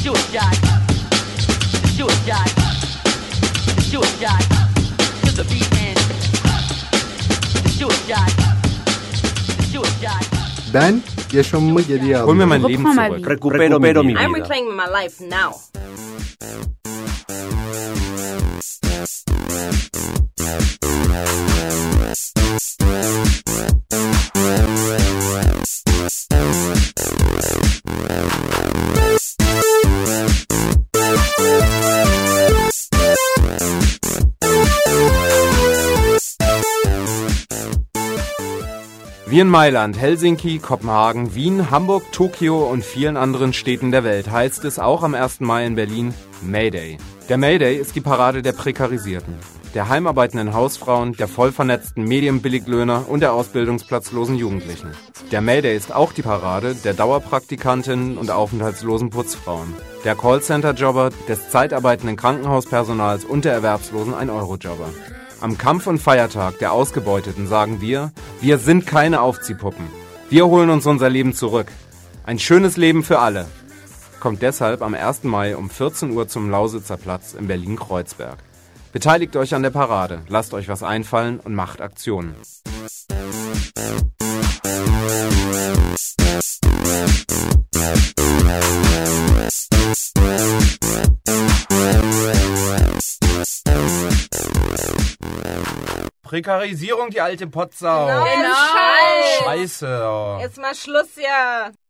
suicide, suicide, suicide, to the beat and suicide, suicide. Ben yaşamımı geriye Hol mir alıyorum. mein Leben Reprends ma zurück. vie. Recupero mi vida. I'm reclaiming my life now. Wie in Mailand, Helsinki, Kopenhagen, Wien, Hamburg, Tokio und vielen anderen Städten der Welt heißt es auch am 1. Mai in Berlin Mayday. Der Mayday ist die Parade der Prekarisierten, der heimarbeitenden Hausfrauen, der vollvernetzten Medienbilliglöhner und der ausbildungsplatzlosen Jugendlichen. Der Mayday ist auch die Parade der Dauerpraktikantinnen und aufenthaltslosen Putzfrauen, der Callcenter-Jobber, des zeitarbeitenden Krankenhauspersonals und der erwerbslosen 1-Euro-Jobber. Am Kampf- und Feiertag der Ausgebeuteten sagen wir sind keine Aufziehpuppen. Wir holen uns unser Leben zurück. Ein schönes Leben für alle. Kommt deshalb am 1. Mai um 14 Uhr zum Lausitzer Platz in Berlin-Kreuzberg. Beteiligt euch an der Parade, lasst euch was einfallen und macht Aktionen. Prekarisierung, die alte Potsau. Genau. Scheiße. Oh. Jetzt mal Schluss, ja.